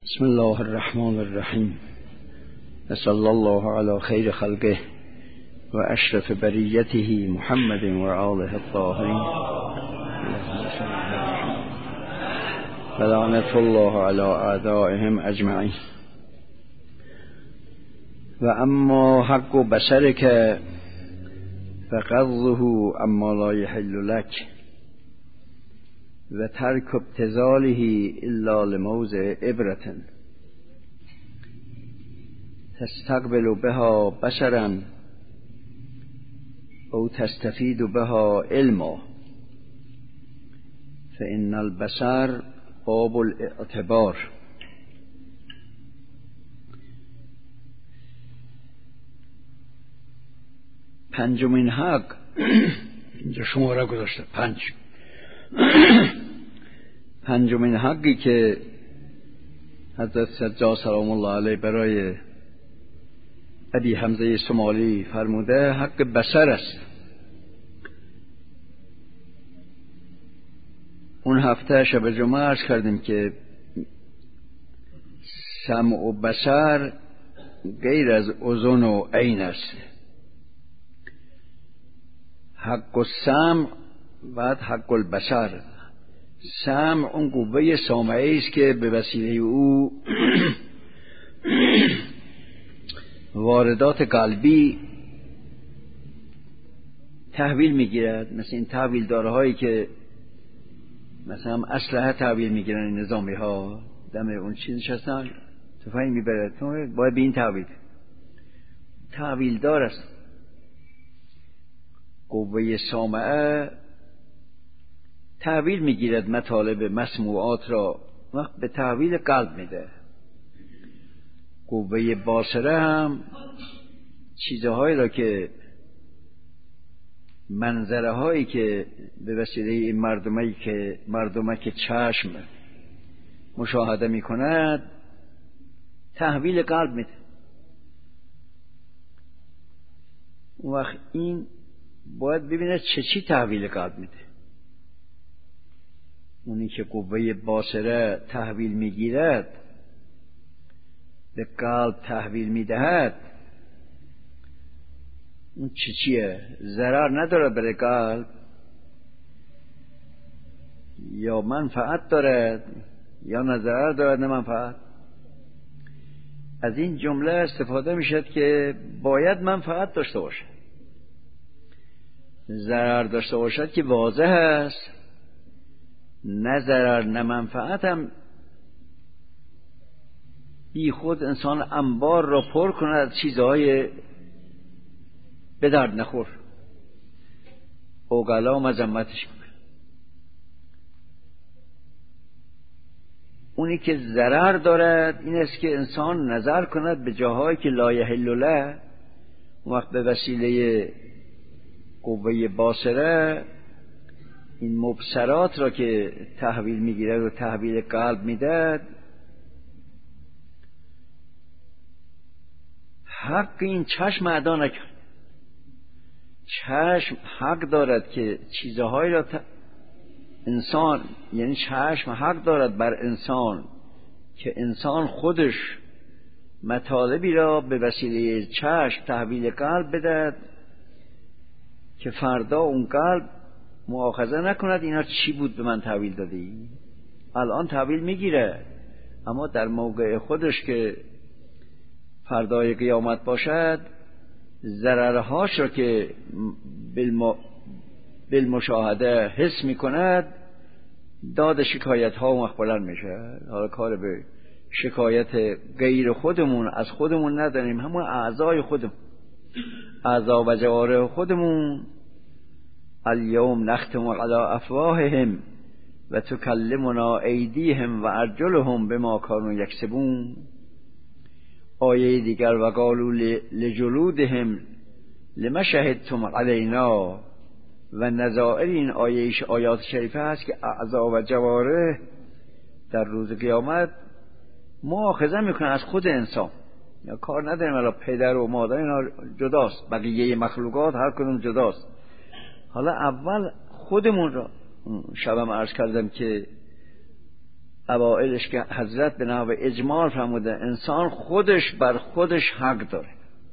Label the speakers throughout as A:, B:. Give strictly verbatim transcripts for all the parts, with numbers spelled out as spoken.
A: بسم الله الرحمن الرحیم صلی الله علی خیر خلقه و اشرف بریته محمد و آله الطاهرین و لعنت الله علی اعدائهم اجمعین. و اما حق بصرک فغضه اما لا یحل لک و ترک ابتذاله الا لموضع عبرة تستقبل بها بشرا او تستفید بها علما فإن البصر باب الاعتبار. پنجمین حق اینجا شماره گذاشته پنج پنجمین حقی که حضرت سجاد سلام الله علیه برای ابی حمزه سمالی فرموده حق بصر است. اون هفته شب جمعه عرض کردیم که سمع و بصر غیر از اذن و عین است. حق السمع بعد حق البصر. سمع اون قوه سامعی است که به وسیله او واردات قلبی تحویل میگیرد، مثل این تحویل دارهایی که مثلا اسلحه تحویل میگیرن این نظامی ها، دم اون چیزش هستن تفنگ میبره، تو باید به این تحویل تحویل دار است. قوه سامعه تحویل میگیرد مطالب مسموعات را، وقت به تحویل قلب میده. قوه باصره هم چیزهایی را که منظره هایی که به وسیله این مردمه که مردمه که چشم مشاهده میکند تحویل قلب میده. وقت این باید ببیند چه چی تحویل قلب میده. اونی که قوه باصره تحویل میگیرد به قلب تحویل میدهد، اون چی چیه؟ ضرر نداره برای قلب یا منفعت دارد یا نه ضرر دارد نه منفعت؟ از این جمله استفاده میشد که باید منفعت داشته باشد. ضرر داشته باشد که واضح است، نه ضرر نه منفعت هم بی خود انسان انبار را پر کند از چیزهای به درد نخور، اوغلا مذمتش کنه. اونی که ضرر دارد این است که انسان نظر کند به جاهایی که لا یحل له، وقت به وسیله قوه باصره این مبصرات را که تحویل میگیرد و تحویل قلب میدهد، حق این چشم ادا نکرد. چشم حق دارد که چیزهایی را ت... انسان یعنی چشم حق دارد بر انسان که انسان خودش مطالبی را به وسیله چشم تحویل قلب بدهد که فردا اون قلب مؤاخذه نکند اینا چی بود به من تحویل دادی. الان تحویل میگیره، اما در موقع خودش که فردای قیامت باشد ضررهاش را که بالم... بالمشاهده حس میکند داد شکایت ها و مخبلن میشه. حالا کار به شکایت غیر خودمون از خودمون نداریم، همون اعضای خودمون، اعضا و جوارح خودمون. الیوم نختم علی افواههم و تکلمنا ایدیهم و ارجلهم بما کانوا یکسبون. آیه دیگر و قالوا لجلودهم لما شهدتم علینا و نظائر این آیه آیات شریفه هست که اعضا و جوارح در روز قیامت مؤاخذه میکنه از خود انسان. یا کار نداریم الان پدر و مادر اینا جداست، بقیه مخلوقات هر کدوم جداست. حالا اول خودمون را، شبم عرض کردم که اوائلش که حضرت به نحو اجمال فرموده انسان خودش بر خودش حق داره،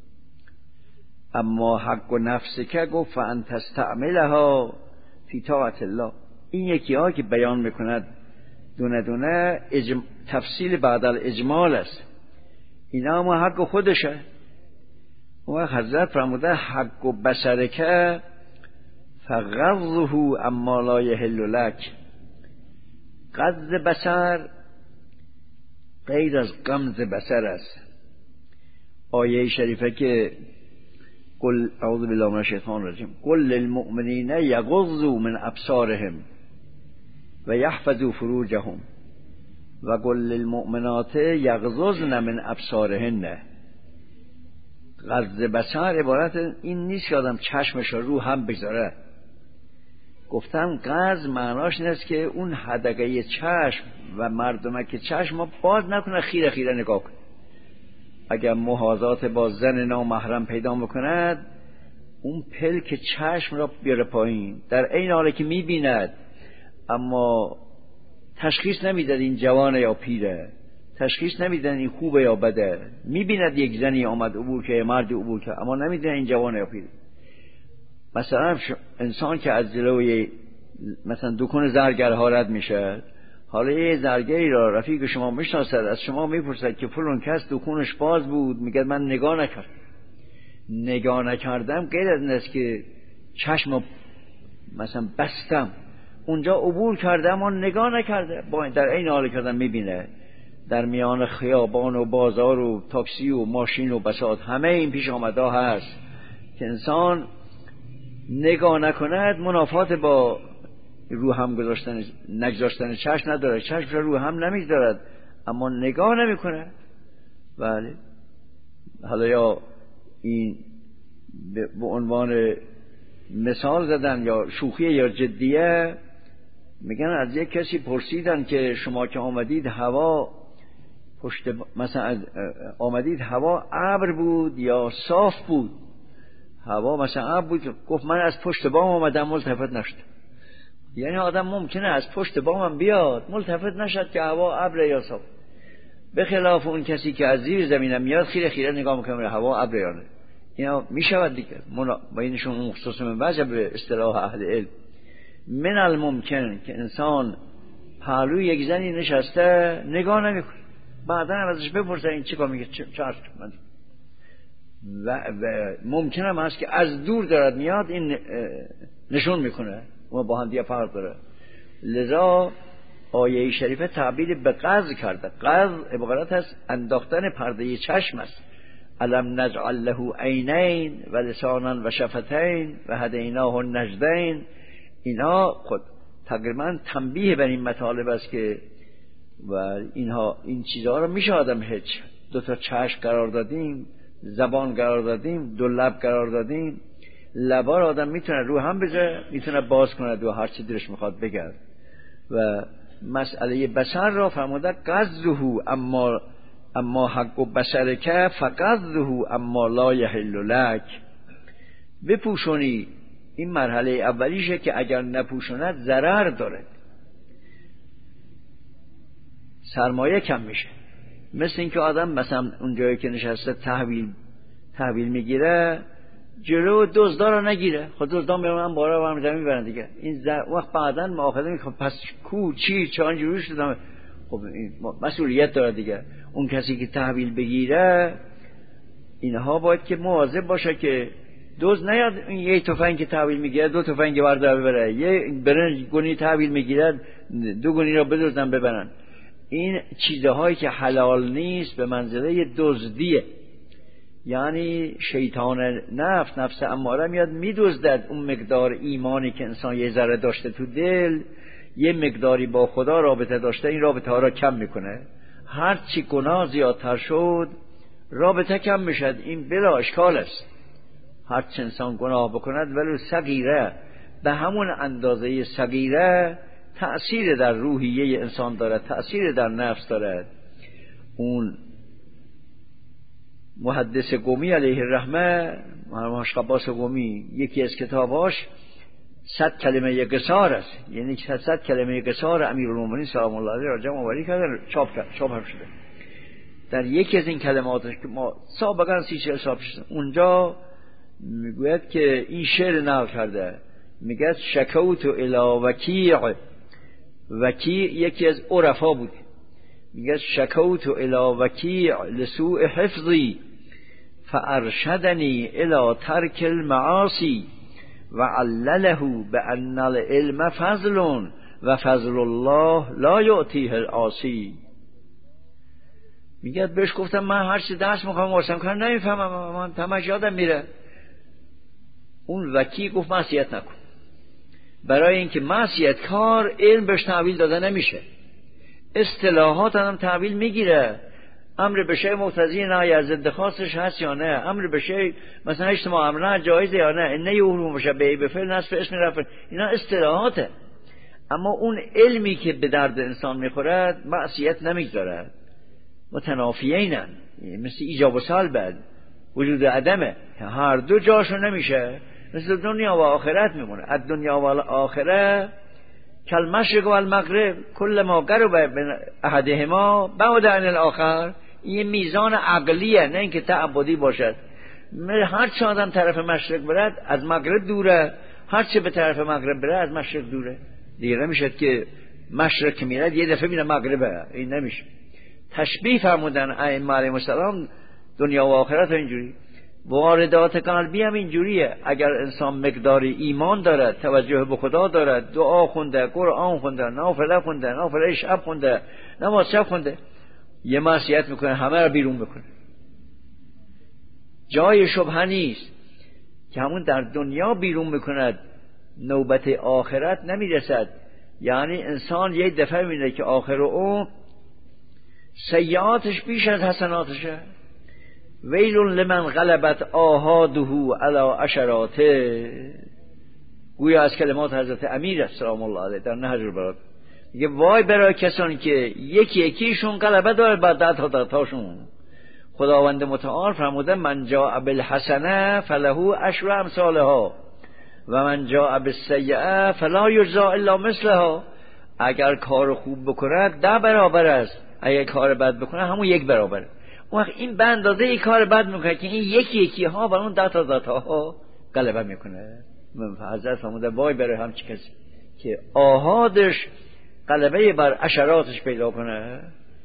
A: اما حق و نفس که گفت فان تستعملها فی طاعت الله. این یکی ها که بیان میکند دونه دونه اجم... تفصیل بعد الاجمال است، اینا هم حق خودشه. و حضرت فرموده حق و بصرک فغضه اما لا یحل لک. غض بصر غیر از غمز بصر است. آیه شریفه که قل اعوذ بالله من الشیطان الرجیم قل للمؤمنین یغضوا من ابصارهم و یحفظوا فروجهم و قل للمؤمنات یغضضن من ابصارهن. غض بصر عبارت این نیست که آدم چشمش رو هم بگذاره. گفتم غض معناش این است که اون حدقه چشم و مردمک چشم ما باز نکنه، خیره خیره نگاه کنه. اگر محاذات با زن نامحرم پیدا میکند اون پلک چشم را بیاره پایین، در این حالی که میبیند اما تشخیص نمیداد این جوانه یا پیره، تشخیص نمیدن این خوبه یا بده. میبیند یک زنی آمد عبور که مردی عبور که، اما نمیدن این جوانه یا پیره. مثلا انسان که از جلوی مثلا دکان زرگرها رد میشه، حالا یه زرگری را رفیق شما میشناسد، از شما میپرسد که فلان کس دکانش باز بود، میگه من نگاه نکردم. نگاه نکردم غیر از این است که چشم مثلا بستم، اونجا عبور کردم و نگاه نکرده، با در این حال کردم میبینه در میان خیابان و بازار و تاکسی و ماشین و بساط همه این پیش آمده هست که انسان نگاه نکند منافات با رو هم گذاشتن نگذاشتن چشم نداره، چشم رو هم نمیگذارد اما نگاه نمیکنه. بله، حالا یا این به عنوان مثال زدن یا شوخی یا جدیه، میگن از یک کسی پرسیدن که شما که آمدید هوا پشت مثلا آمدید هوا ابر بود یا صاف بود؟ هوا مثلا ابر بود. گفت من از پشت بام آمدم ملتفت نشد. یعنی آدم ممکنه از پشت بامم بیاد ملتفت نشد که هوا ابر یا صاف، به خلاف اون کسی که از زیر زمینم میاد خیره خیره نگاه میکنه هوا ابر یا نه. اینا میشود دیگه بینشون مخصوص من وجه به اصطلاح اهل علم. من الممکن که انسان پهلوی یک زنی نشسته نگاه نمیکنه، بعدا ازش بپرسه این چیکار میگه چه چرت من و, و ممکن هم هست که از دور دارد میاد این نشون میکنه و با هم دیگه فرق داره. لذا آیه شریفه تعبیر به قض کرده. قض عبارت از انداختن پرده چشم است. الم نجعل له عینین و لسانا و شفتین و هدیناه النجدین. اینا خود تقریبا تنبیه بر این مطالب است که و اینها این چیزها رو میشه آدم هیچ دو تا چشم قرار دادیم، زبان قرار دادیم، دو لب قرار دادیم. لبا رو آدم میتونه رو هم بذاره، میتونه باز کنه و هر چی دلش میخواد بگه. و مسئله بصر را فرموده قذه اما اما حق و بصرک فقذه اما لا یحل لک. بپوشونی. این مرحله اولیشه که اگر نپوشوند ضرر داره، سرمایه کم میشه. مثل این که آدم مثلا اون جایی که نشسته تحویل تحویل میگیره جلو دزدا رو نگیره، خود دزدا میرن بالا برام زمین میبرن دیگه. این زر... وقت بعداً مؤاخذه میکنه پس کو چی چه جوری شده. خب این مسئولیت داره دیگه. اون کسی که تحویل بگیره اینها باید که مواظب باشه که دوز نیاد این یه تفنگ که تحویل میگیره دو تفنگ ورده ببره، یه برنج گونی تحویل میگیره دو گونی را بدزدن ببرن. این چیزهایی که حلال نیست به منزله دزدیه. یعنی شیطان نفس نفس اماره میاد میدزدد اون مقدار ایمانی که انسان یه ذره داشته تو دل، یه مقداری با خدا رابطه داشته، این رابطه ها را کم میکنه. هر چی گناه زیادتر شد رابطه کم میشد. این بلا اشکال است. هر چه انسان گناه بکند ولو صغیره، به همون اندازه صغیره تأثیر در روحیه انسان دارد، تأثیر در نفس دارد. اون محدث قمی علیه الرحمه، محمد قباس قمی، یکی از کتاباش صد کلمه قصار است، یعنی صد کلمه قصار امیرالمومنین سلام الله علیه راجع مبارک کردن، چاپ چاپ هم شده. در یکی از این کلماتش که ما سابقا سی چهل سال پیش اونجا میگوید که این شعر نقل کرده، میگه شکوت الی وکیع، وکیع یکی از عرفا بود، میگه شکوت الی وکیع لسوء حفظی فارشدنی الی ترک المعاصی وعلله بان العلم فضل و فضل الله لا یعطیه العاصی. میگه بهش گفتم من هر چی درس میخوام واسم کنم نمیفهمم، من تماش یادم میره. اون وکیل گفت معصیت نکن، برای اینکه معصیت کار علم بهش تعویل داده نمیشه، اصطلاحات هم تعویل میگیره. امر به شیء مقتضی نهی از ضد خاصش هست یا نه، امر به شیء مثلا اجتماع امر جایزه یا نه، نه یحرم مشبهه به فعل نصب اسم رفع، اینا اصطلاحاته. اما اون علمی که به درد انسان میخورد معصیت نمیگذارد، متنافیینن، مثل ایجاب و سلب، وجود عدمه، هر دو جاشو نمیشه، مثل دنیا و آخرت میمونه. از دنیا و آخره کل مشرق و المغرب کل ما قرب احدهما بعد عن الاخر. این میزان عقلیه، نه اینکه تعبدی باشد. هر چه آدم طرف مشرق برد از مغرب دوره، هر چه به طرف مغرب بره از مشرق دوره. دیگه نمیشه که مشرق که میرد یه دفعه میره مغربه، این نمیشه. تشبیه فرمودن ائمه علیهم السلام دنیا و آخرت اینجوری. واردات قلبی هم اینجوریه. اگر انسان مقدار ایمان دارد، توجه به خدا دارد، دعا خونده، قرآن خونده، نافله خونده، نافله شب خونده، نماز شب خونده، یه معصیت میکنه همه رو بیرون میکنه. جای شبهه نیست که همون در دنیا بیرون میکند، نوبت آخرت نمیرسد. یعنی انسان یه دفعه میبینه که آخر اون سیئاتش بیش از حسناتشه. ویل لمن غلبت آحاده علی عشراته، گویا از کلمات حضرت امیر سلام الله علیه در نهج البلاغه میگه وای برای کسانی که یکی یکیشون غلبه داره بر ده تا ده تاشون. خداوند متعال فرموده من جاء بالحسنه فله عشر امثالها و من جاء بالسیئه فلا یجزی الا مثلها. اگر کار خوب بکنه ده برابر است، اگر کار بد بکنه همون یک برابره. اون وقت این به اندازه ای کار بد میکنه که این یکی یکی ها بر اون ده تا ده تا ها غلبه میکنه. حضرت فرموده وای برای همچی کسی که آحادش غلبه بر عشراتش پیدا کنه.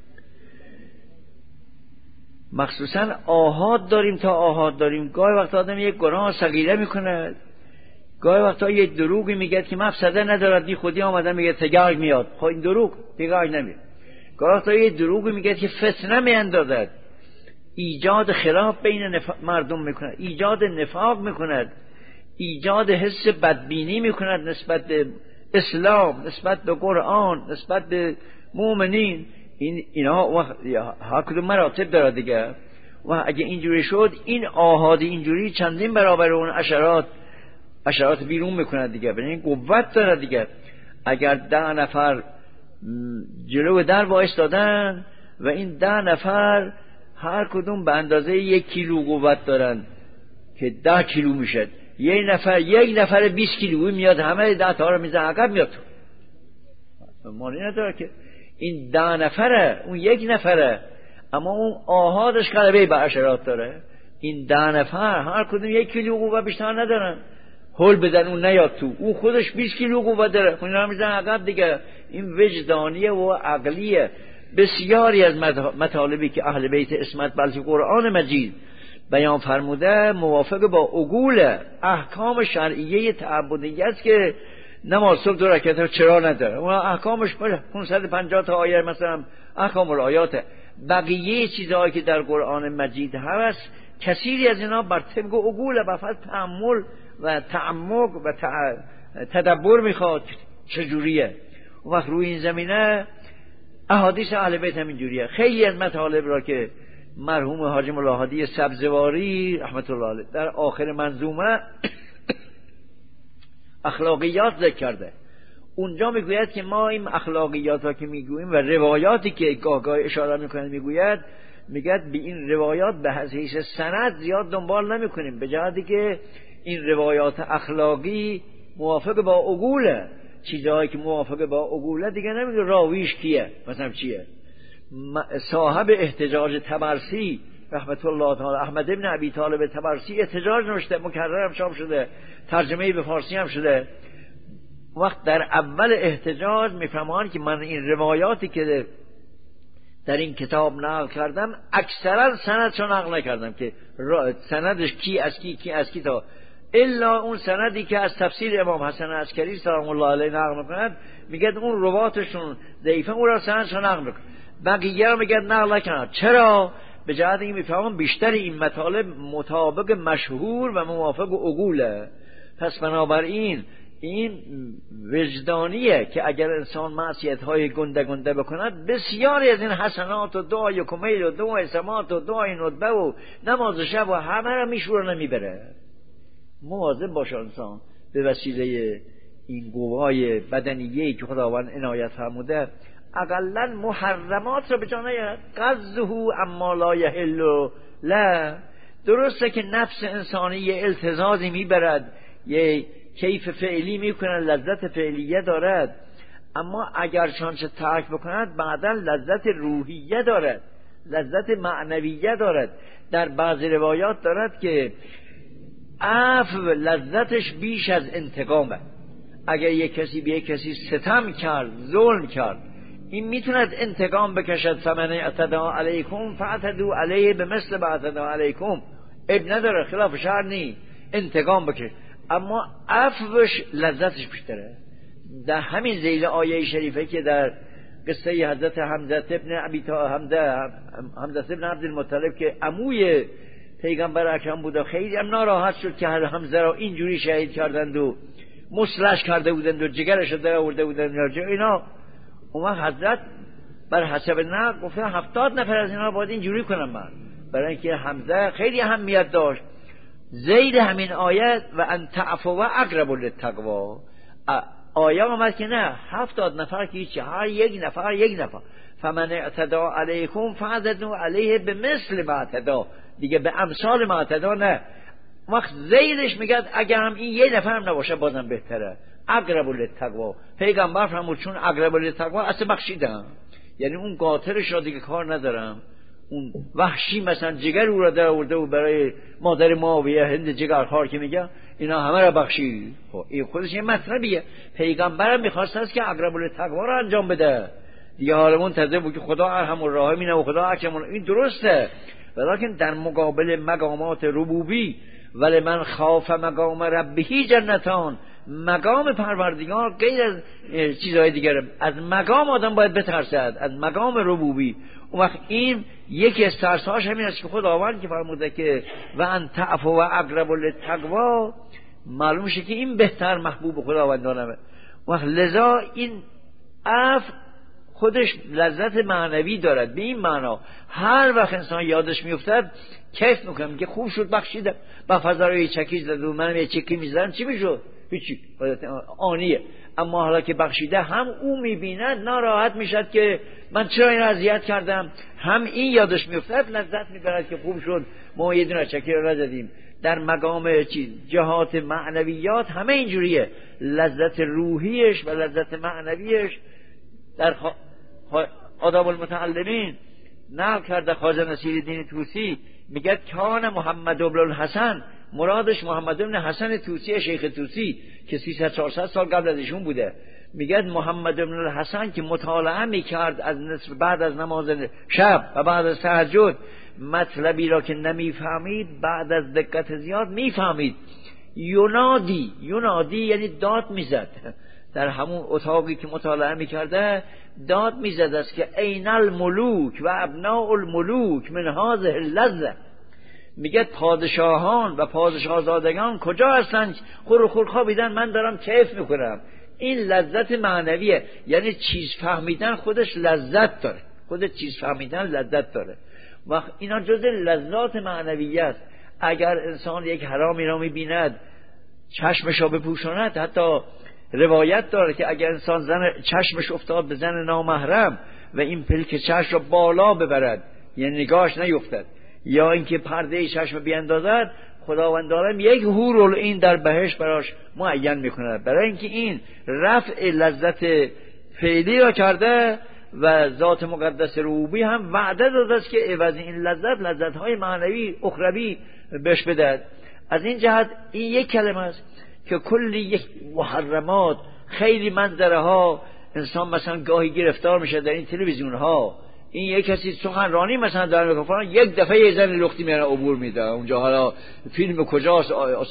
A: مخصوصا آحاد داریم تا آحاد داریم. گاهی وقت آدم یک گناه صغیره میکنه، گاهی وقتا یک دروغی میگه که مفسده ندارد، بی خودی آمده میگه تگرگ میاد، خب این دروغ تگرگ نمیاد. گاهی وقتا یک دروغی میگه که فتنه میاندازد، ایجاد خلاف بین نف... مردم میکند، ایجاد نفاق میکند، ایجاد حس بدبینی میکند نسبت به اسلام، نسبت به قرآن، نسبت به مؤمنین. این اینا هر کدوم مراتب داره دیگه. و اگه اینجوری شد این آحاد اینجوری چندین برابر اون عشرات عشرات بیرون میکند دیگه، ببین قوت داره دیگه. اگر ده نفر جلو در وایستادن و این ده نفر هر کدوم به اندازه یک کیلو قوت دارن که ده کیلو میشد، یک نفر یک نفر بیست کیلویی میاد همه ده تا رو میزنه عقب میاد. معنی نداره که این ده نفره اون یک نفره، اما اون آحادش غلبه بر عشرات داره. این ده نفر هر کدوم یک کیلو قوت بیشتر ندارن، هول بدن اون نیاد تو، اون خودش بیست کیلو قوت داره، اون رو میزنه عقب دیگه. این وجدانیه و عقلیه. بسیاری از مطالبی که اهل بیت اسمت بلکه قرآن مجید بیان فرموده موافق با عقول احکام شرعیه تعبدی است که نماز صبح دو رکعت چرا نداره، اون احکامش پانصد و پنجاه تا آیه مثلا احکام الآیات. بقیه چیزهایی که در قرآن مجید هست کثیری از اینا بر طبق عقول و فقط تأمل و تعمق و تدبر میخواد چجوریه. وقت روی این زمینه احادیث اهل بیت هم اینجوریه. خیلی از مطالب را که مرحوم حاجی ملا هادی سبزواری رحمت الله علیه در آخر منظومه اخلاقیات ذکر کرده، اونجا میگوید که ما این اخلاقیات ها که میگوییم و روایاتی که گاه گاه اشاره میکنه میگوید میگد به این روایات به حیث سند زیاد دنبال نمیکنیم، به جهتی که این روایات اخلاقی موافق با عقوله. چیزهایی که موافق با عقوله دیگه نمیگه راویش کیه، مثلا چیه. صاحب احتجاج طبرسی رحمت الله تعالی احمد ابن ابی طالب طبرسی احتجاج نوشته، مکرر هم چاپ شده، ترجمه به فارسی هم شده. وقت در اول احتجاج میفهمان که من این روایاتی که در این کتاب نقل کردم اکثرا سندشو نقل نکردم که سندش کی از کی کی از کی تا الا اون سندی که از تفسیر امام حسن عسکری سلام الله علیه نقل میکند، میگه اون رواتشون ضعیفه، اون را سندشو نقل میکنه، بقیه رو میگه نقل نکنن. چرا؟ به جهت اینکه میفهمم بیشتر این مطالب مطابق مشهور و موافق عقوله. پس بنابراین این وجدانیه که اگر انسان معصیت‌های گنده گنده بکند، بسیاری از این حسنات و دعای کمیل و دعای سمات و دعای ندبه و نماز شب و همه را میشوره نمیبره. مواظب باشه انسان به وسیله این قوای بدنیه‌ای که خداوند عنایت فرموده اقلا محرمات را به جا نیارد. قضه اما لا یحل له. درسته که نفس انسانی یه التزازی میبرد، یه کیف فعلی میکنه، لذت فعلیه دارد، اما اگر چانچه ترک بکند بعدا لذت روحیه دارد، لذت معنویه دارد. در بعضی روایات دارد که عفو لذتش بیش از انتقامه. اگر یک کسی به یک کسی ستم کرد، ظلم کرد، این میتوند انتقام بکشد. فمن اعتدی علیکم فاعتدوا علیه بمثل ما اعتدی علیکم. اب نداره، خلاف شرع نی، انتقام بکش، اما عفوش لذتش بیشتره. در همین ذیل آیه شریفه که در قصه حضرت حمزه ابن ابی حمزه حمزه ابن عبدالمطلب که عموی پیغمبر اکرم بود، خیلی هم ناراحت شد که حمزه را اینجوری شهید کردند و مسلش کرده بودند و جگرش رو در آورده بودند اینا. اون حضرت بر حسب نقل گفته هفتاد نفر از اینا باید اینجوری کنم من، برای اینکه حمزه خیلی اهمیت داشت. زید همین آیت و ان تعفو و اقرب للتقوا، آیه آمد که نه هفتاد نفر که هیچی، هر یک نفر یک نفر. فمن اعتدی علیکم فاعتدوا علیه بمثل ما اعتدی، دیگه به امثال ما اعتدی نه. وقت زیدش میگه اگر هم این یک نفر هم نباشه بازم بهتره. اقرب للتقوا، پیغمبر فرمود چون اقرب للتقوا اصلا بخشیدم، یعنی اون قاطرش را دیگه کار ندارم. اون وحشی مثلا جگر او را در آورده و برای مادر معاویه هند جگرخوار که میگه اینا همه را بخشید. خب این خودش یه مطلبیه. پیغمبرم میخواست است که اقرب للتقوا را انجام بده دیگه، حالا منتظر بود که خدا ارحم الراحمین و خدا اکرم. این درسته، ولیکن در مقابل مقامات ربوبی ولی من خاف مقام ربهی جنتان، مقام پروردگار غیر از چیزهای دیگر، از مقام آدم باید بترسد، از مقام ربوبی. اون وقت این یکی از ترسهاش همین است که خداوند که فرموده که و ان تعفو و اقرب للتقوا، معلوم شه که این بهتر محبوب خداوندانه. وقت لذا این عفو خودش لذت معنوی دارد. به این معنا هر وقت انسان یادش میافتد کیف میکنم که خوب شد بخشیدم، با فضای چکی زد و منم یه چکی میزدم چی میشد؟ هیچی، آنیه. اما حالا که بخشیده هم او میبیند ناراحت میشد که من چرا این اذیت کردم، هم این یادش میافتد لذت میبرد که خوب شد ما یه دونه چکی رو نزدیم. در مقام چیز جهات معنویات همه اینجوریه، لذت روحیش و لذت معنویش. در خ... آداب المتعلمین نقل کرده خواجه نصیرالدین طوسی میگه کان محمد بن الحسن، مرادش محمد بن حسن طوسی شیخ طوسی که سیصد چهارصد سال قبل از ایشون بوده. میگه محمد بن الحسن که مطالعه میکرد از نصف بعد از نماز شب و بعد از تهجد، مطلبی را که نمیفهمید بعد از دقت زیاد میفهمید. یونادی، یونادی یعنی داد میزد، در همون اتاقی که مطالعه میکرده داد میزد است که این الملوک و ابناء الملوک من هذه اللذه. میگه پادشاهان و پادشاهزادگان کجا هستن؟ خور خور خوابیدن، من دارم کیف میکنم. این لذت معنویه، یعنی چیز فهمیدن خودش لذت داره، خودش چیز فهمیدن لذت داره. و اینا جز لذات معنویه است. اگر انسان یک حرامی را میبیند چشمش را بپوشاند، حتی روایت داره که اگر انسان زن چشمش افتاد به زن نامحرم و این پلک چشم را بالا ببرد، یعنی نگاهش نیفتد، یا اینکه پرده چشم بیاندازد، خداوند عالم یک حورالعین در بهشت براش معین میکنه، برای اینکه این رفع لذت فعلی را کرده و ذات مقدس ربوبی هم وعده داده است که عوض این لذت لذت‌های معنوی اخروی بهش بده. از این جهت این یک کلمه است که کلی یک محرمات، خیلی منظره ها انسان مثلا گاهی گرفتار میشه در این تلویزیون ها، این یک کسی سخنرانی مثلا در میکروفون یک دفعه یه زن لختی میاره عبور میده اونجا، حالا فیلم کجاست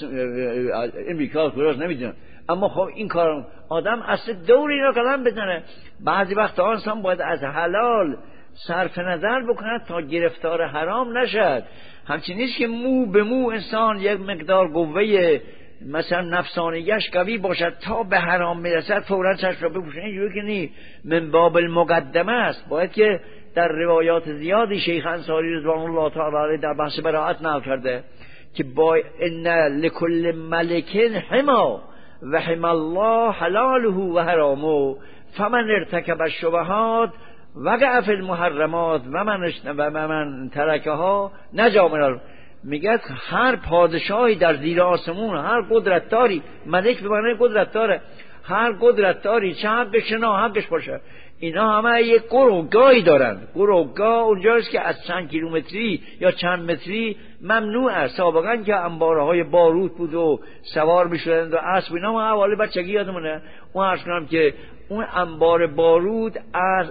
A: امریکا کجاست نمیدونم، اما خب این کار آدم اصلا دور اینا کلام بزنه. بعضی وقت انسان باید از حلال صرف نظر بکنه تا گرفتار حرام نشد. همچنین نیست که مو به مو انسان یک مقدار قوه مثلا نفسانیش قوی باشد تا به حرام میرسد فوراً چشم را بپوشن، اینجوری که نی من باب المقدمه است. باید که در روایات زیادی شیخ انصاری رضوان الله تعالی علیه در بحث براءت نقل کرده که با ان لکل ملک حما و حما الله حلاله و حرامه فمن ارتکب الشبهات وقع فی المحرمات و من و من ترکها نجا من. میگه هر پادشاهی در زیر آسمون، هر قدرتداری، ملک به معنی قدرتداره، هر قدرتداری چه حقش نه حقش باشه، اینا همه یک گروگاهی دارن. گروگاه اونجاست که از چند کیلومتری یا چند متری ممنوعه. سابقا که انبارهای باروت بود و سوار میشدند و اسب اینا، ما حوالی بچگی یادمونه اون عرض کنم که اون انبار باروت از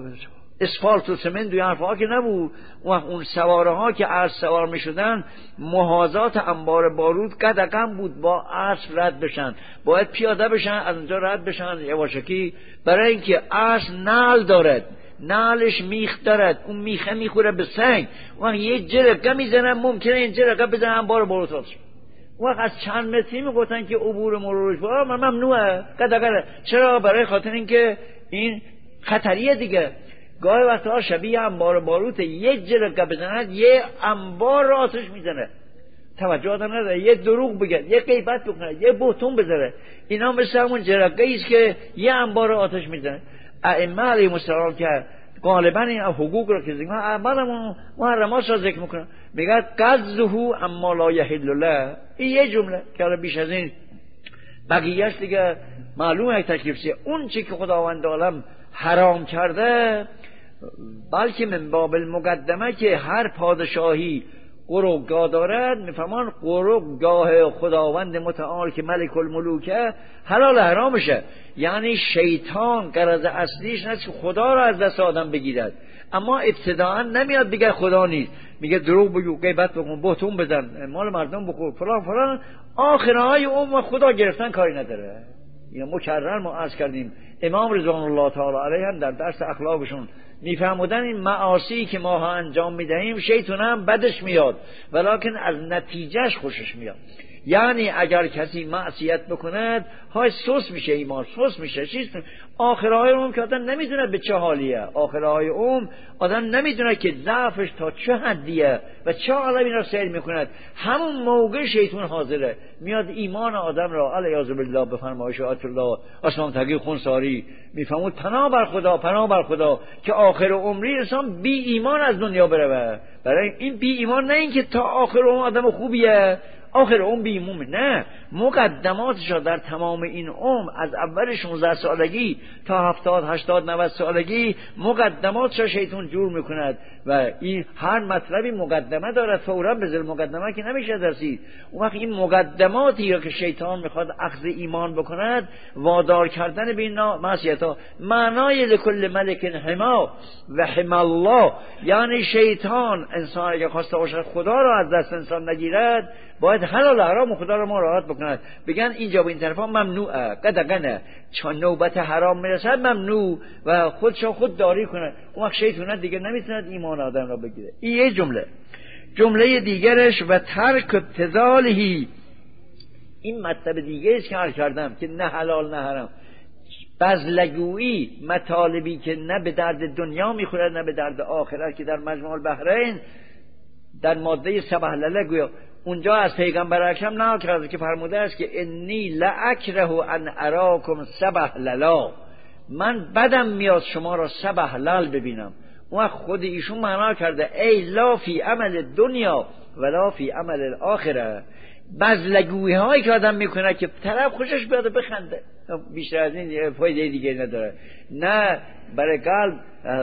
A: اسفالت و سمنت و حرفها که نبود، اون سواره ها که اسب سوار می شدن محاذات انبار بارود قدقم بود با اسب رد بشن، باید پیاده بشن از اونجا رد بشن یواشکی، برای اینکه اسب نعل دارد، نعلش میخ دارد، اون میخه میخوره به سنگ، اون یه جرقه میزنن ممکنه این جرقه بزنن انبار بارود ها. وقت از چند متری میگفتن که عبور مرورش با ممنوعه قدقه. چرا؟ برای خاطر اینکه این خطریه دیگه. گاهی وقتا شبیه انبار باروت یک جرقه بزند یه انبار را آتش میزنه، توجه آدم نداره، یه دروغ بگه، یه غیبت بکنه، یه بهتون بذاره، اینا مثل همون جرقه ایست که یه انبار را آتش میزنه. ائمه علیهم السلام که غالبا این حقوق را که ذکر میکنن اولمون محرمات را ذکر میکنن، میگه قذهو اما لا یحل له، این یه جمله که حالا بیش از این بقیه‌اش دیگه معلومه یک تکلیف چیه. اون چی که خداوند عالم حرام کرده بلکه من باب المقدمه که هر پادشاهی قروگاه دارد، میفهمان قروگاه خداوند متعال که ملک الملوکه حلال حرامشه. یعنی شیطان غرض اصلیش نیست که خدا را از دست آدم بگیرد، اما ابتداء نمیاد بگه خدا نیست، میگه دروغ بگو، غیبت بکن، بهتون بزن، مال مردم بخور، فلان فلان، آخرهای اون و خدا گرفتن کاری نداره. یا مکرر ما عرض کردیم امام رضوان الله تعالی علیه هم در درس اخلاقشون میفهمودن این معاصی که ما ها انجام میدهیم شیطان هم بدش میاد ولکن از نتیجهش خوشش میاد. یعنی اگر کسی معصیت بکند های سوس میشه، ایمان سوس میشه، چیز آخرهای اون که آدم نمیدونه به چه حالیه، آخرهای اون آدم نمیدونه که ضعفش تا چه حدیه و چه عالمی را سیر میکند. همون موقع شیطان حاضره، میاد ایمان آدم را علیاذ بالله به فرمایش آیت الله عثمان تقی خونساری میفهمود پناه بر خدا، پناه بر خدا که آخر عمری انسان بی ایمان از دنیا بره. برای این بی ایمان نه اینکه تا آخر اون آدم خوبیه، آخر اون بیمومه، نه، مقدماتش در تمام این عمر از اول شانزده سالگی تا هفتاد هشتاد نود سالگی مقدماتش شیطان جور میکند و این هر مطلبی مقدمه دارد، فورا به ذل مقدمه که نمیشه رسید. اون وقت این مقدماتی را که شیطان میخواد اخذ ایمان بکند وادار کردن به این معصیت ها. معنای لکل ملک حما و حما الله یعنی شیطان انسان اگه خواسته باشد خدا را از دست انسان نگیرد باید حلال حرام خدا را مراعات بکند. بگن اینجا به این طرفا ممنوعه، قدقنه، چون نوبت حرام میرسد ممنوع و خودشو خود داری کنه، اون وقت شیطان دیگه نمیتونه ایمان آدم را بگیره. این یه جمله. جمله دیگرش و ترک ابتذالهی، این مطلب دیگه است که عرض کردم که نه حلال نه حرام، بزلگویی، مطالبی که نه به درد دنیا میخورد نه به درد آخرت، که در مجموع البحرین در ماده سبحلله گویا اونجا از پیغمبر اکرم نقل کرده که فرموده است که انی لاکره ان اراکم سبحللا، من بدم میاد شما را سبحلل ببینم. اون خود ایشون معنا کرده ای لا فی عمل دنیا ولا فی عمل الاخره. بزلگویی هایی که آدم میکنه که طرف خوشش بیاد بخنده، بیشتر از این فایده دیگه نداره. نه برای قلب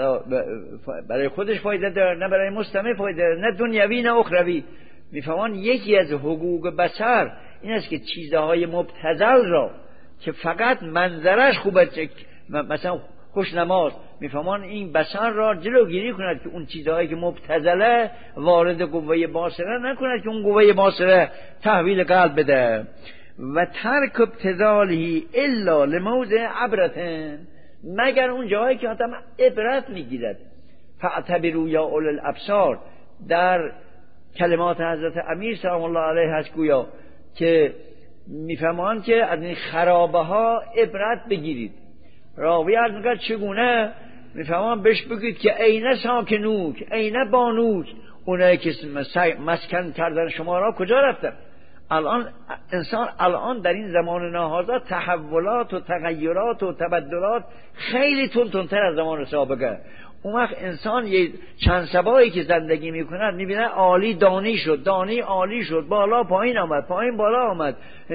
A: برای خودش فایده داره، نه برای مستمع فایده داره، نه دنیوی نه اخروی. میفهمان یکی از حقوق بشر این است که چیزهای مبتذل را که فقط منظرش خوبه، مثلا خوشنماست، میفهمان این بشر را جلوگیری کند که اون چیزهایی که مبتذله وارد قوه باصره نکند که اون قوه باصره تحویل قلب بده. و ترک ابتذاله الا لموضع عبرتن، مگر اون جایی که آدم عبرت میگیرد. فاعتبروا یا اول الابصار، در کلمات حضرت امیر سلام الله علیه هست گویا که میفهمان که از این خرابه ها عبرت بگیرید. راوی عرض میکرد چگونه؟ میفهمان بهش بگید که عین ساکنوک عین بانوک، اونایی که مسکن کردن شما را کجا رفتن؟ الان انسان الان در این زمان ناهازا تحولات و تغییرات و تبدلات خیلی تون تونتر از زمان سابقه. اون وقت انسان یه چند سبایی که زندگی میکند میبینه عالی دانی شد، دانی عالی شد، بالا پایین آمد، پایین بالا آمد،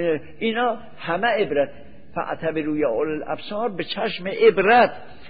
A: اینا همه عبرت. فاعتبروا یا اول الابصار، به چشم عبرت.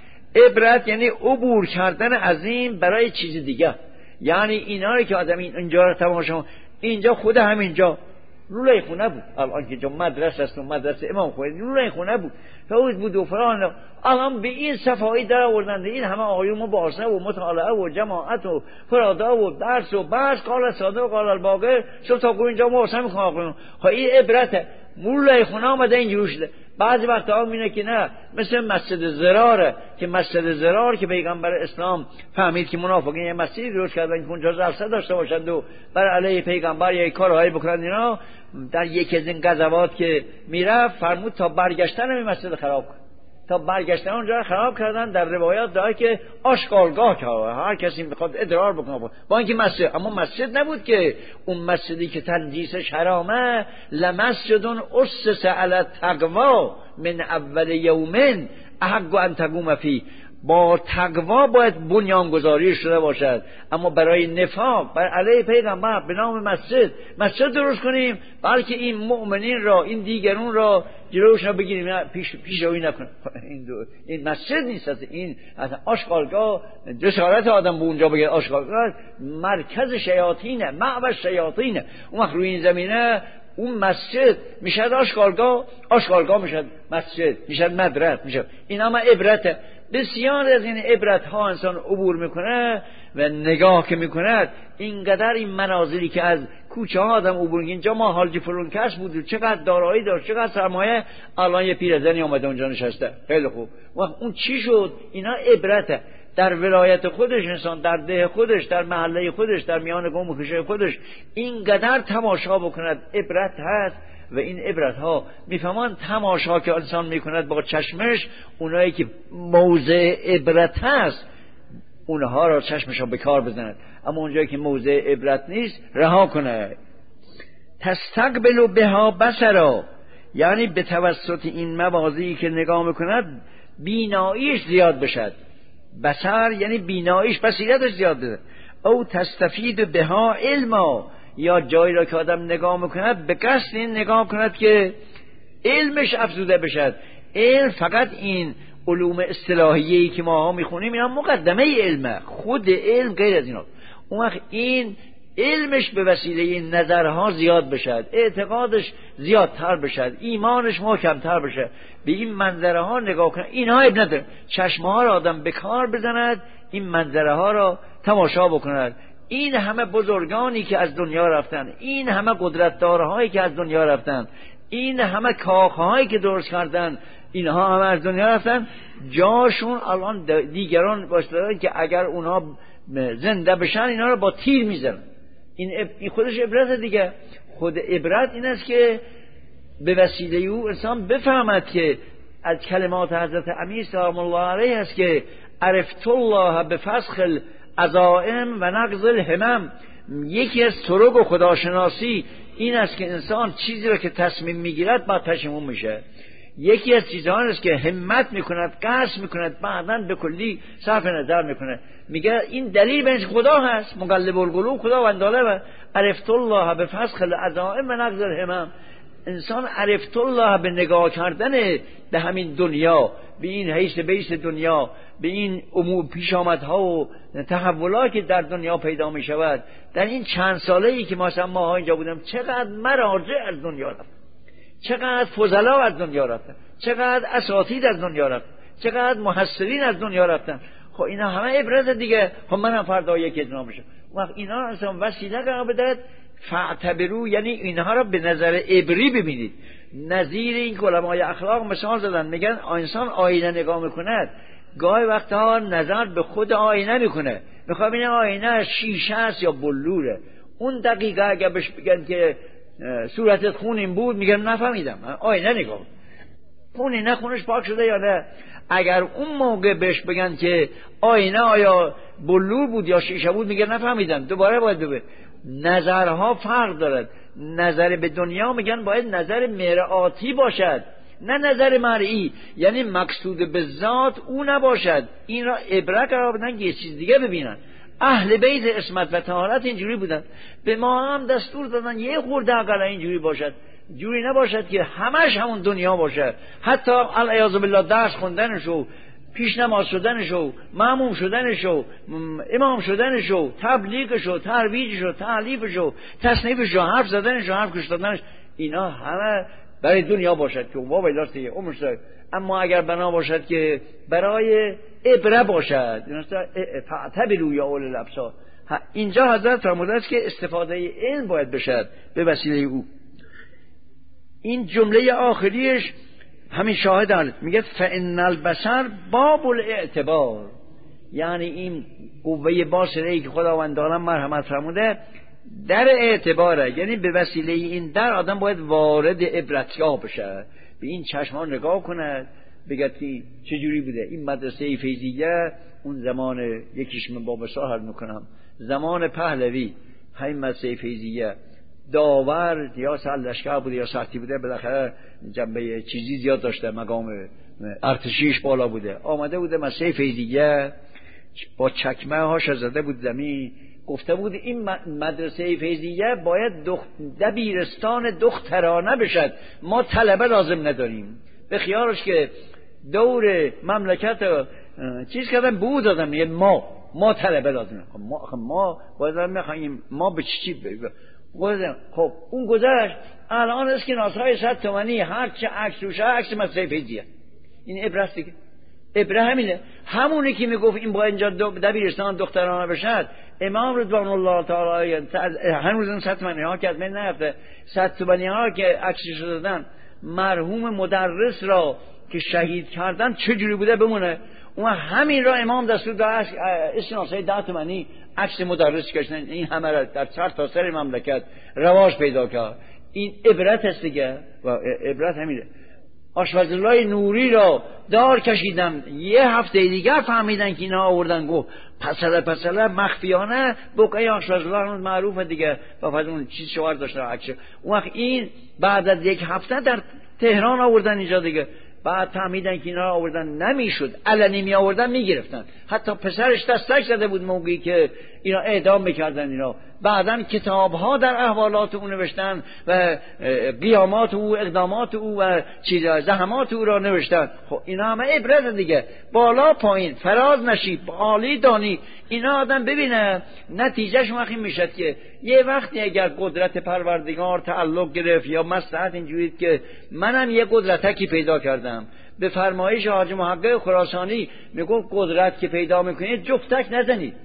A: عبرت یعنی عبور کردن از این برای چیز دیگه. یعنی اینا رو که آدم اینجا رو تماشا، اینجا خود همینجا لوله خونه بود، الان که جو مدرسه است و مدرسه امام خمینی لوله خونه بود، فوز بود و فلان. الان به این صفایی در آوردند، این همه آیون مبارزه و مطالعه و جماعت و فرادا و درس و بحث، قال ساده و قال الباقر، شو تا کو اینجا مبارزه میکنن. ها این عبرته، لوله خونه آمده اینجوری شده. بعضی وقتا میینه که نه، مثل مسجد زراره که مسجد زرار که پیغمبر اسلام فهمید که منافقین یه مسجدی درست کردن که اونجا جلسه داشته باشند و بر علیه پیغمبر یه کارهایی بکنند، اینا در یکی از این غزوات که میرفت فرمود تا برگشتن این مسجد خراب کن، تا برگشتن اونجا رو خراب کردن. در روایات داره که آشغالگاه که هر کسی میخواد ادرار بکنه با اینکه مسجد، اما مسجد نبود که اون مسجدی که تنجیسش حرامه. لمسجد اسس علی التقوی من اول یوم احق ان تقوم فیه، با تقوا باید بنیان گذاری شده باشد، اما برای نفاق بر علیه پیغمبر به نام مسجد مسجد درست کنیم بلکه این مؤمنین را، این دیگرون را جلوش را بگیریم، پیش پیش روی نکنیم. این دو این مسجد نیست، این اصلا آشغالگاه. جسارت آدم به اونجا بگه آشغالگاه مرکز شیاطینه، معبد شیاطینه. اون وقت روی این زمینه اون مسجد میشد آشغالگاه، آشغالگاه میشد مسجد، میشد مدرسه، میشد. این اما عبرته. بسیار از این عبرت ها انسان عبور میکنه و نگاه که میکند اینقدر این مناظری که از کوچه ها آدم عبور میکنه. اینجا ما حالجی فلان کس بود و چقدر دارایی داشت، چقدر سرمایه، الان یه پیرزنی آمده اونجا نشسته، خیلی خوب. وقت اون چی شد؟ اینا عبرته. در ولایت خودش انسان، در ده خودش، در محله خودش، در میان قوم و کشه خودش اینقدر تماشا بکند عبرت هست. و این عبرت ها میفهمان تماشا که انسان میکند با چشمش، اونایی که موضع عبرت هست اونها را چشمش را به کار بزند، اما اونجایی که موضع عبرت نیست رها کنه. تستقبل بها بصرا، یعنی به توسط این موازی که نگاه میکند بیناییش زیاد بشد. بصر یعنی بیناییش، بصیرتش زیاد بشه. او تستفید بها علما، یا جایی را که آدم نگاه میکند به قصد این نگاه کند که علمش افزوده بشد. علم فقط این علوم اصطلاحیه‌ای که ما ها میخونیم اینا مقدمه علمه، خود علم غیر از اینا. اون وقت این علمش به وسیله این نظرها زیاد بشد، اعتقادش زیادتر بشد، ایمانش محکمتر بشد، به این منظره ها نگاه کنه. اینها اب نداره، چشمه ها را آدم به کار بزند، این منظره ها را تماشا بکند. این همه بزرگانی که از دنیا رفتن، این همه قدرتدارهایی که از دنیا رفتن، این همه کاخهایی که درست کردن، اینها همه از دنیا رفتن. جاشون الان دیگران باشدارن که اگر اونها زنده بشن اینا رو با تیر میزنن. این این خودش عبرت دیگه. خود عبرت این است که به وسیله او انسان بفهمد که از کلمات حضرت امیر سلام الله علیه است که عرفت الله بفسخ العزائم و نقض الهمم. یکی از طرق و خداشناسی این است که انسان چیزی را که تصمیم میگیرد بعد پشیمون میشه. یکی از چیزها است که همت میکند، قصد میکند، بعداً به کلی صرف نظر میکنه. میگه این دلیل به خدا هست، مقلب القلوب، خدا ونداله. عرفت الله به فسخ العزائم و نقض الهمم. انسان عرفت الله به نگاه کردن به همین دنیا، به این حیث بیس دنیا، به این امور پیش آمدها و تحولاتی که در دنیا پیدا می شود. در این چند ساله ای که مثلا ما اینجا بودم، چقدر مراجع از دنیا رفت، چقدر فضلا از دنیا رفتن، چقدر اساتید از دنیا رفتن، چقدر محصلین از دنیا رفتن. خب اینا همه عبرت دیگه. خب منم فردا یک ادنا میشم. وقت اینا اصلا وسیله قرار بدهد فاعتبروا، یعنی اینها را به نظر عبری ببینید. نظیر این علمای اخلاق مثال زدن، میگن انسان آینه نگاه میکند، گاهی وقتا نظر به خود آینه میکنه، میخواد ببینه آینه شیشه است یا بلوره. اون دقیقه اگه بهش بگن که صورتت خون این بود، میگن نفهمیدم، آینه نگاه خونی نه خونش پاک شده یا نه. اگر اون موقع بهش بگن که آینه آیا بلور بود یا شیشه بود، میگه نفهمیدم، دوباره باید ببین. نظرها فرق دارد. نظر به دنیا میگن باید نظر مرآتی باشد، نه نظر مرئی، یعنی مقصود به ذات او نباشد. این را عبرت قرار بدن که یه چیز دیگه ببینن. اهل بیت عصمت و طهارت اینجوری بودن، به ما هم دستور دادن یه خورده اقل اینجوری باشد، جوری نباشد که همش همون دنیا باشه. حتی العیاذ بالله درس خوندنشو، پیش نماز شدنشو، مأموم شدنشو، امام شدنشو، تبلیغشو، ترویجشو، تعلیفشو، تصنیفشو، حرف زدنشو، حرف گوش دادنش، اینا همه برای دنیا باشد که وا ویلاته عمرش. اما اگر بنا باشد که برای عبره باشد، فاعتبروا یا اولي الابصار، اینجا حضرت فرموده است که استفاده علم باید بشد به وسیله او. این جمله آخریش همین شاهد آن میگه فإن البصر باب الاعتبار، یعنی این قوه باصره که خداوند عالم مرحمت فرموده در اعتباره، یعنی به وسیله این در آدم باید وارد عبرتیاب بشه، به این چشمان نگاه کند، بگه که چجوری بوده این مدرسه فیضیه. اون زمان یکیش من با مثال میکنم، زمان پهلوی همین مدرسه فیضیه داور یا سرلشکر بوده یا سرتی بوده، بالاخره جنبه چیزی زیاد داشته، مقام ارتشیش بالا بوده، آمده بوده مدرسه فیضیه با چکمه هاش زده بود زمین، گفته بود این مدرسه فیضیه باید دخ... دبیرستان دخترانه بشد، ما طلبه لازم نداریم. به خیالش که دور مملکت چیز کردن بود دادم، یه ما ما طلبه لازم نداریم. ما ما باید میخوایم ما به چی گذاشتم. خب اون گذشت، الان اسکناس‌های صد تومانی هر چه عکس روشه عکس مدرسه فیضیه. این عبرت دیگه، عبره همینه. همونی که میگفت این باید اینجا دبیرستان دخترانه بشد، امام رضوان الله تعالی هنوز اون صد تومانی ها که از من نرفته، صد تومانی ها که عکسش دادن، مرحوم مدرس را که شهید کردن چجوری بوده بمونه. اون همین را امام دستور داد اسکناس‌های ده تومانی عکس مدرس کشن، این همه را در سر تا سر مملکت رواج پیدا کرد. این عبرت است دیگه، و عبرت همینه. آشفزالله نوری را دار کشیدن، یه هفته دیگر فهمیدن که اینا آوردن، گفت پسله پسله مخفیانه بقیه آشفزالله معروفه دیگه، و بعد اون چیز شوهر داشتن عکس. اون وقت این بعد از یک هفته در تهران آوردن اینجا دیگه، بعد فهمیدن که اینا آوردن نمیشد، علنی می آوردن میگرفتن. حتی پسرش دستک زده بود موقعی که اینا اعدام میکردن اینا. بعدن کتاب ها در احوالات او نوشتن و قیامات او، اقدامات او و چیزا زحمات او را نوشتن. خب اینا همه عبرت دیگه، بالا پایین، فراز نشی، عالی دانی، اینا آدم ببینه نتیجهش وقتی میشد که یه وقتی اگر قدرت پروردگار تعلق گرفت یا مصلحت اینجوری که منم یه قدرتکی پیدا کردم، به فرمایش حاج محقق خراسانی میگفت قدرت که پیدا میکنید جفتک نزنید،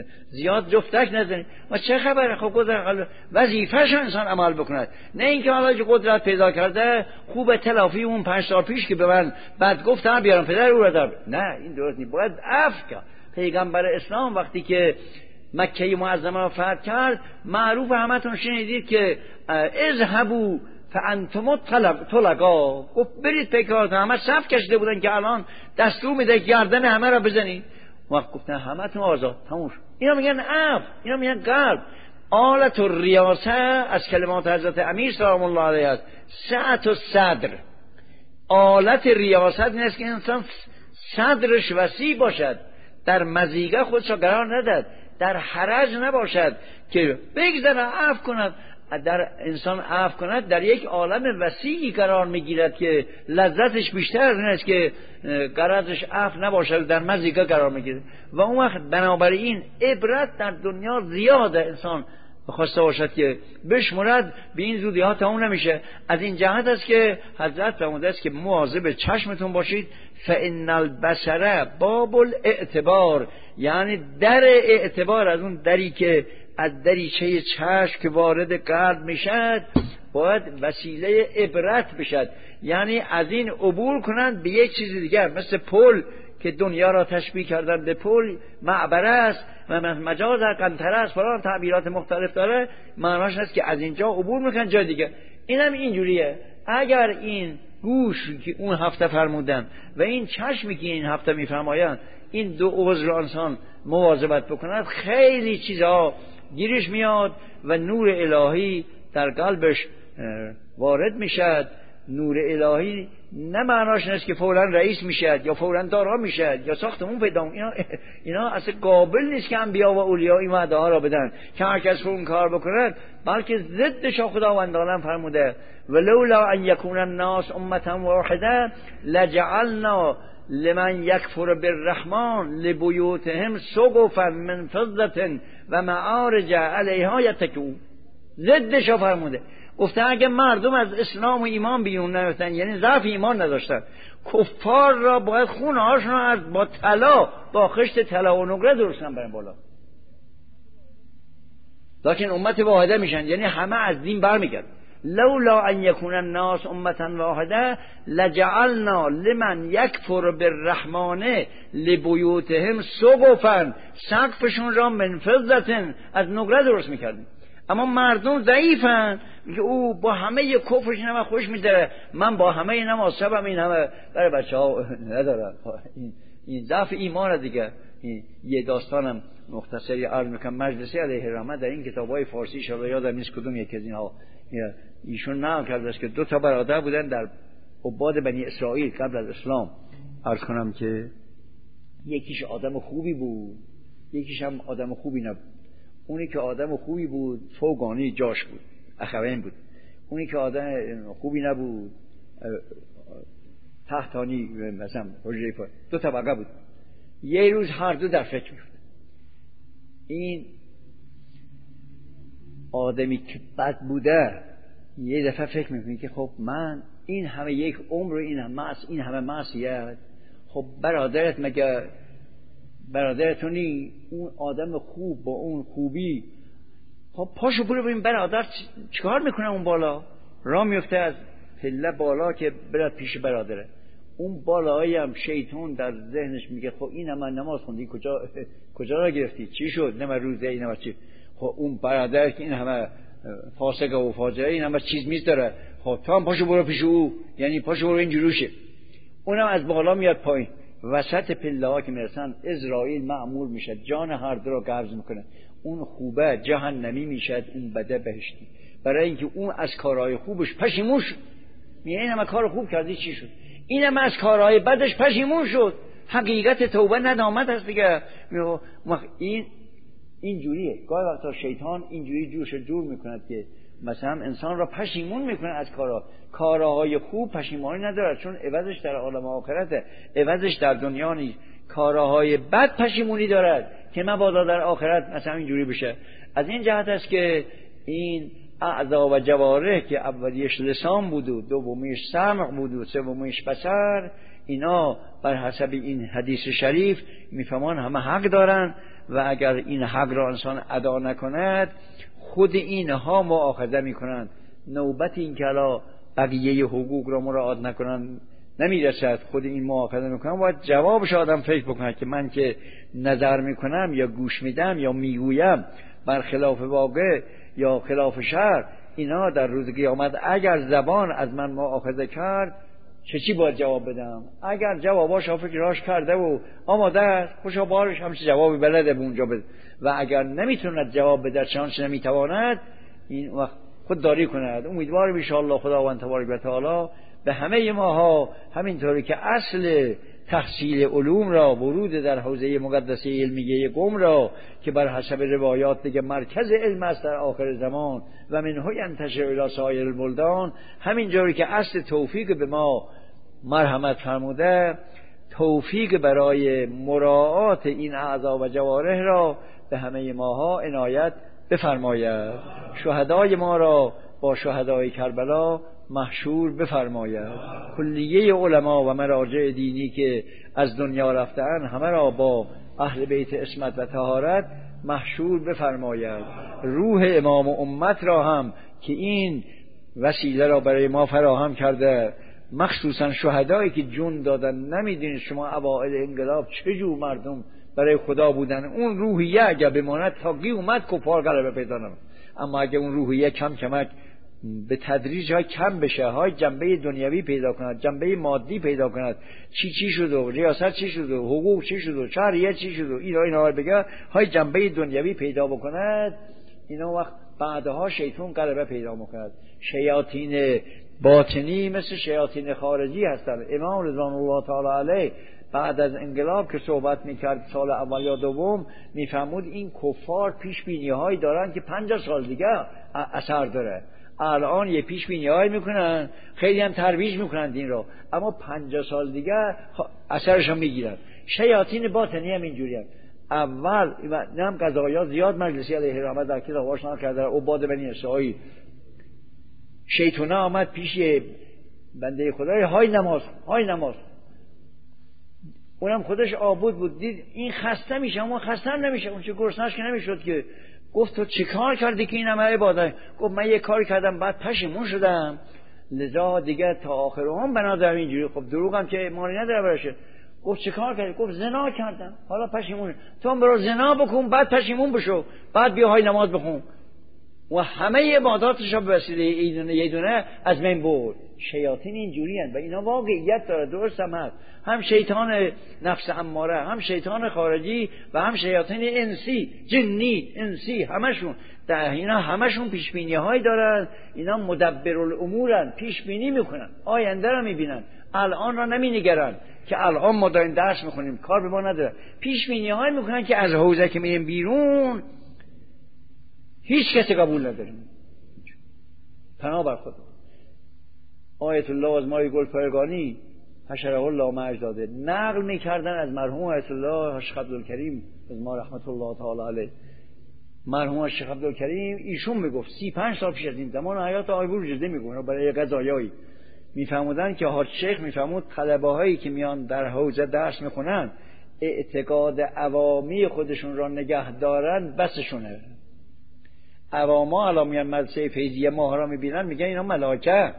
A: زیاد جفتک نزنید. و چه خبره؟ خب قدرت وظیفه‌ش انسان عمل بکند، نه اینکه حالا که قدرت پیدا کرده خوب تلافی اون پنج سال پیش که به من بعد گفتم بیارم پدر او را در، نه این درست نیست، باید عفو کرد. پیغمبر اسلام وقتی که مکه معظمه را فتح کرد، معروف همتون شنیدید که اذهبوا فانتم طلقا، گفت برید پیکارتون. همه صف کشیده بودن که الان دستور میده گردن همه را بزنید. وقت گفتن همتون آزاد، تموم شد. اینا میگن عفو، اینا میگن قلب. آلت الریاسه از کلمات حضرت امیر سلام الله علیه است، سعت الصدر. آلت ریاست این است که انسان صدرش وسیع باشد، در مضیقه خودش را قرار ندهد، در حرج نباشد که بگذره عفو کند. در انسان عفو کند در یک عالم وسیعی قرار میگیرد که لذتش بیشتر از این است که قرارش عفو نباشد، در مضیقه قرار میگیرد. و اون وقت بنابراین عبرت در دنیا زیاده انسان خواسته باشد که بشمرد، به این زودی ها تمام نمیشه. از این جهت است که حضرت فرموده است که مواظب چشمتون باشید، فإن البصر باب الاعتبار، یعنی در اعتبار، از اون دری که از دریچه چشم که وارد قلب میشد باید وسیله عبرت بشد، یعنی از این عبور کنند به یک چیز دیگر. مثل پل که دنیا را تشبیه کردن به پل، معبره است و مجاز قنطره است، فلان تعبیرات مختلف داره. معناش است که از اینجا عبور میکنن جای دیگه. این هم اینجوریه. اگر این گوش که اون هفته فرمودن و این چشمی که این هفته میفرمایند، این دو عضو انسان مواظبت بکند، خیلی چیزها گیرش میاد و نور الهی در قلبش وارد میشد. نور الهی نه معناش نیست که فوراً رئیس میشد یا فوراً دارا میشد یا ساختمون پیدا. اینا اینا اصلا قابل نیست که انبیا و اولیاء این وعده ها را بدن که هر کس اون کار بکند، بلکه ضدش خداوند عالم فرموده ولولا ان یکون الناس امه واحده لجعلنا لمن یکفر بالرحمن لبیوتهم سقفا من فضة و معارج علیها یتکئون. ضدش فرموده، گفته اگه مردم از اسلام و ایمان بیرون نیفتن، یعنی ضعف ایمان نداشتن، کفار را باید خونه هاشون از با طلا، با خشت طلا و نقره درستن برن بالا. لیکن امت واحده میشن، یعنی همه از دین برمیگردن. لولا ان یکون الناس امه واحده لجعلنا لمن یکفر بالرحمن لبیوتهم سقفا، سقفشون را من فضة، از نقره درست میکردن. اما مردم ضعیفن، میگه او با همه کفرش اینم خوش میداره، من با همه نمازشبم این همه برای بچه ها ندارم. این, این ضعف ایمان دیگه. این یه داستانم مختصری عرض میکنم. مجلسی علیه رحمه در این کتابای فارسی شده، یادم نیست کدوم یکی از اینها، ایشون نقل کرده است که دو تا برادر بودن در عباد بنی اسرائیل قبل از اسلام. عرض کنم که یکیش آدم خوبی بود، یکیش هم آدم خوبی نبود. اونی که آدم خوبی بود فوقانی جاش بود، اخوین بود. اونی که آدم خوبی نبود تحتانی، مثلا حجره پای، دو طبقه بود. یه روز هر دو در فکر می‌افتاد. این آدمی که بد بوده یه دفعه فکر می‌کنه که خب من این همه یک عمر، این همه معص این همه معصیت، خب برادرت مگه برادرتونی اون آدم خوب با اون خوبی، خب پاشو برو ببین برادر چیکار میکنه اون بالا. راه میفته از پله بالا که برات پیش برادره. اون بالایی هم شیطان در ذهنش میگه خب این هم نماز خوندی، کجا کجا را گرفتی، چی شد، نه من روزه این هم چی، خب اون برادر که این همه فاسق و فاجعه، این همه چیز میز داره، خب تو هم پاشو برو پیش او، یعنی پاشو برو این جلوشه. اونم از بالا میاد پایین. وسط پله ها که میرسن اسرائیل معمول میشه، جان هر دو رو قبض میکنه. اون خوبه جهنمی میشد، اون بده بهشتی، برای اینکه اون از کارهای خوبش پشیمون شد. میگه این همه کار خوب کردی چی شد، این هم از کارهای بدش پشیمون شد. حقیقت توبه ندامت هست دیگه. این این جوریه. گاهی وقتا شیطان اینجوری جوش جور میکند که مثلا انسان را پشیمون میکنه از کارها. کارهای خوب پشیمانی ندارد، چون عوضش در عالم آخرته، عوضش در دنیا نیست. کارهای بد پشیمونی دارد که مبادا در آخرت مثلا اینجوری بشه. از این جهت است که این اعضا و جوارح که اولیش لسان بود و دومیش سمع بود و سومیش بصر، اینا بر حسب این حدیث شریف میفهمان همه حق دارن و اگر این حق را انسان ادا نکند خود اینها مؤاخذه میکنند. نوبت این که الا بقیه حقوق را مراعات نکنند نمیرسد، خود این مؤاخذه میکنن. باید جوابش آدم فکر بکنه که من که نظر میکنم یا گوش میدم یا میگویم بر خلاف واقع یا خلاف شرع، اینا در روز قیامت اگر زبان از من مؤاخذه کرد چه چی باید جواب بدم؟ اگر جواباش فکراش کرده و آماده است، خوشا بارش همچه جوابی بلده به اونجا بده، و اگر نمیتوند جواب بده، چنانچه نمیتواند، این وقت خود داری کند. امیدوارم ان شاء الله خداوند تبارک و تعالی به همه ماها، همینطوری که اصل تحصیل علوم را، ورود در حوزه مقدسه علمیه قم را که بر حسب روایات دیگه مرکز علم است در آخر زمان و منه ینتشر الی سایر البلدان، همینجوری که اصل توفیق به ما مرحمت فرموده، توفیق برای مراعات این اعضا و جوارح را به همه ماها عنایت بفرماید. شهدای ما را با شهدای کربلا محشور بفرماید. کلیه علما و مراجع دینی که از دنیا رفتن همه را با اهل بیت عصمت و طهارت محشور بفرماید. روح امام امت را هم که این وسیله را برای ما فراهم کرده، مخصوصا شهدایی که جون دادن، نمیدونید شما اوائل انقلاب چه جور مردم برای خدا بودن، اون روحیه اگه بماند تا قیامت کفار غلبه پیدا نمی‌کنه. اما اگه اون روحیه کم کمک به تدریج های کم بشه، های جنبه دنیوی پیدا کند، جنبه مادی پیدا کند، چی چی شد و ریاست چی شد و حقوق چی شد و شهریت چی شد و اینا اینا بگه، های جنبه دنیوی پیدا بکند، اینا وقت بعدها شیطان غلبه پیدا میکند. شیاطین باطنی مثل شیاطین خارجی هستند. امام رضوان الله تعالی علیه بعد از انقلاب که صحبت میکرد سال اول یا دوم، میفهمود این کفار پیش بینی هایی دارن که پنجاه سال دیگه اثر داره. الان یه پیش بینی هایی میکنن، خیلی هم ترویج میکنن این رو، اما پنجاه سال دیگه اثرش هم میگیرن. شیاطین باطنی هم اینجوری هم. اول نم قضایا زیاد مجلسی علیه رحمت در کتاب آشنا کرده، عباد بنی اسرائیل شیطانه آمد پیش بنده خدای های نماز های نماز اونم خودش عابد بود، دید این خسته میشه اما خسته هم نمیشه، اون چه گرسنه‌اش که نمیشد که. گفت تو چه کار کردی که این همه عبادت؟ گفت من یه کاری کردم بعد پشیمون شدم، لذا دیگه تا آخر عمر بنادرم اینجوری. خب دروغم که مالی نداره برشه. گفت چه کار کردی؟ گفت زنا کردم حالا پشیمون. تو هم برو زنا بکن بعد پشیمون بشو، بعد بیا های نماز بخون. و همه عباداتش رو به وسیله یه دونه از من برد. شیاطین اینجوری هستند و اینا واقعیت داره، درست هم هست. هم شیطان نفس اماره، هم شیطان خارجی و هم شیاطین انسی، جنی انسی، همشون در اینا همشون پیش بینی هایی دارن. اینا مدبرالامورن، پیش بینی میکنن، آینده رو میبینن، الان را نمینگرن که الان ما داریم درس میخونیم کار به ما نداره. پیش بینی هایی میکنن که از حوزه که میریم بیرون هیچ کسی قبول نداریم. پناه بر خود. آیت الله از مای گل فرگانی حشره الله مجداده نقل میکردن از مرحوم آیت الله شیخ عبدالکریم از ما رحمت الله تعالی علیه. مرحوم شیخ عبدالکریم ایشون میگفت سی پنج سال پیش از این زمان حیات آقای بروجرده میگونه برای قضایایی میفهمودن که حاج شیخ میفهمود طلبه هایی که میان در حوزه درس میخونن اعتقاد عوامی خودشون را نگه دارن بسشونه. عواما الان میان مدرسه فیضیه ماها را میبینن میگن اینا ملائکه،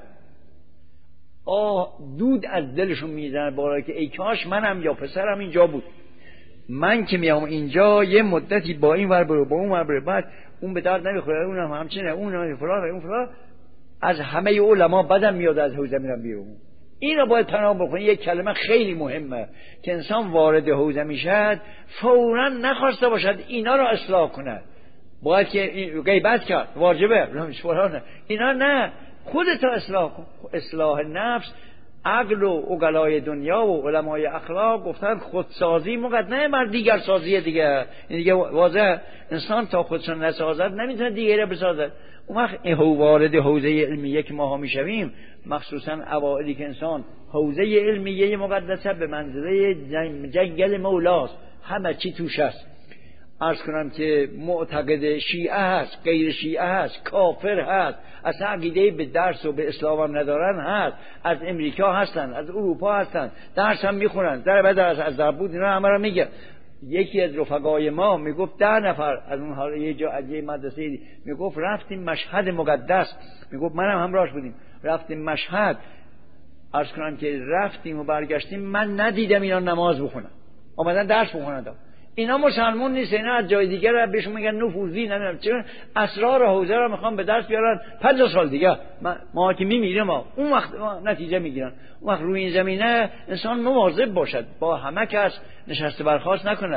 A: آه دود از دلشون میزنه بالا که ای کاش منم یا پسرم اینجا بود. من که میام اینجا یه مدتی با این ور برو با اون ور برو، بعد اون به درد نمیخوره، اونم همچنه، اون فلان اون فلان. از همه علما بدم میاد از حوزه میرم بیرون. این رو باید پناه بکنی. یک کلمه خیلی مهمه که انسان وارد حوزه میشد فوراً نخواسته باشد اینا رو اصلاح کنه. باید که غیبت کرد واجبه فلان، اینا نه، خودت اصلاح کن. اصلاح نفس. عقل و عقلای دنیا و علمای اخلاق گفتن خودسازی مقدمه بر دیگر سازی دیگه. این دیگه واضح، انسان تا خودشون نسازد نمیتونه دیگری بسازد. اون وقت وارد حوزه علمیه که ماها میشویم، مخصوصا اوائلی که انسان حوزه علمیه مقدسه به منزله جنگل مولاست، همه چی توش هست. عرض کنم که معتقد شیعه هست، غیر شیعه هست، کافر هست، اصلا عقیده به درس و به اسلام هم ندارن هست، از امریکا هستن، از اروپا هستن، درس هم میخونن، در بعد از از دربود اینا همه را میگه. یکی از رفقای ما میگفت ده نفر از اون حال یه جا از یه مدرسه میگفت رفتیم مشهد مقدس، میگفت منم همراهش بودیم، رفتیم مشهد. عرض کنم که رفتیم و برگشتیم من ندیدم اینا نماز بخونن، اومدن درس بخونن. اینا مسلمون نیست، اینا از جای دیگه را بهشون میگن نفوذی، نمیدونم چه اسرار حوزه را میخوام به دست بیارن. پنجاه سال دیگه ما, ما که میمیریم ما اون وقت ما نتیجه میگیرن. اون وقت روی این زمینه انسان مواظب باشد، با همه کس نشسته برخاست نکند.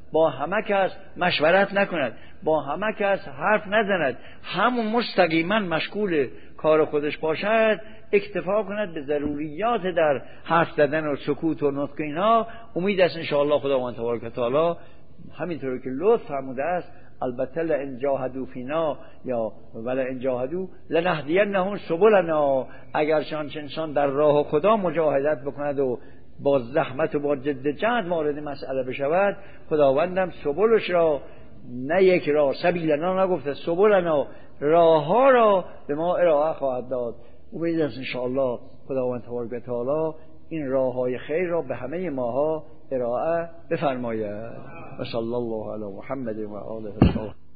A: با همه کس مشورت نکند، با همه کس حرف نزند، همون مستقیما مشغول کار خودش باشد، اکتفا کند به ضروریات در حرف زدن و سکوت و نطق اینا. امید است ان شاء الله خداوند تبارک و تعالی همینطور که لطف فرموده است، البته لئن جاهدوا فینا یا ولئن جاهدوا لنهدینهم سبلنا، اگر شان انسان در راه خدا مجاهدت بکند و با زحمت و با جد جهد وارد مسئله بشود، خداوندم سبلش را، نه یک راه، سبیلنا نگفته، سبلنا، راه ها را به ما ارائه خواهد داد. امید است ان شاء الله خداوند تبارک و تعالی این راه های خیر را به همه ماها ارائه بفرماید. و صلی الله علی محمد و آله الطاهرین.